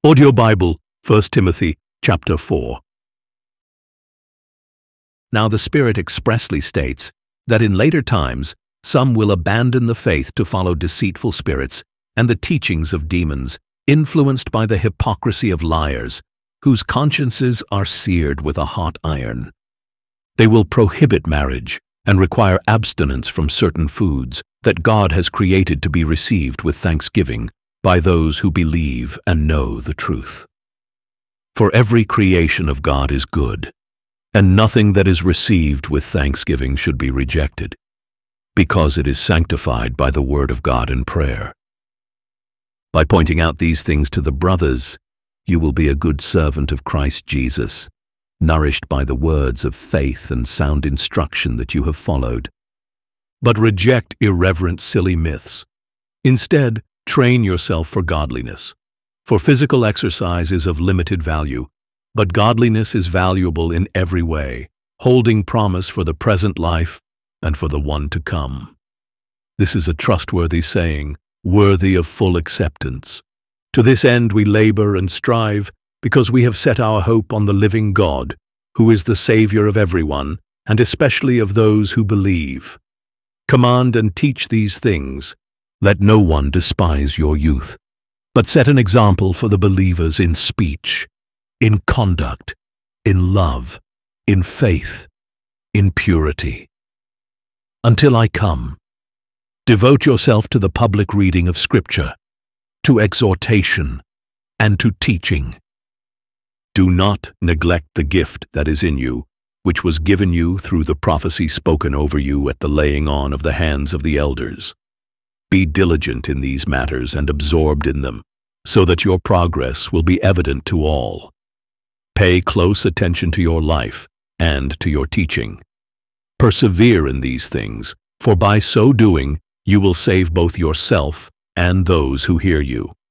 Audio Bible, 1 Timothy chapter 4. Now the Spirit expressly states that in later times some will abandon the faith to follow deceitful spirits and the teachings of demons, influenced by the hypocrisy of liars, whose consciences are seared with a hot iron. They will prohibit marriage and require abstinence from certain foods that God has created to be received with thanksgiving by those who believe and know the truth. For every creation of God is good, and nothing that is received with thanksgiving should be rejected, because it is sanctified by the word of God and prayer. By pointing out these things to the brothers, you will be a good servant of Christ Jesus, nourished by the words of faith and sound instruction that you have followed. But reject irreverent, silly myths. Instead, train yourself for godliness. For physical exercise is of limited value, but godliness is valuable in every way, holding promise for the present life and for the one to come. This is a trustworthy saying, worthy of full acceptance. To this end we labor and strive, because we have set our hope on the living God, who is the Savior of everyone, and especially of those who believe. Command and teach these things. Let no one despise your youth, but set an example for the believers in speech, in conduct, in love, in faith, in purity. Until I come, devote yourself to the public reading of Scripture, to exhortation, and to teaching. Do not neglect the gift that is in you, which was given you through the prophecy spoken over you at the laying on of the hands of the elders. Be diligent in these matters and absorbed in them, so that your progress will be evident to all. Pay close attention to your life and to your teaching. Persevere in these things, for by so doing you will save both yourself and those who hear you.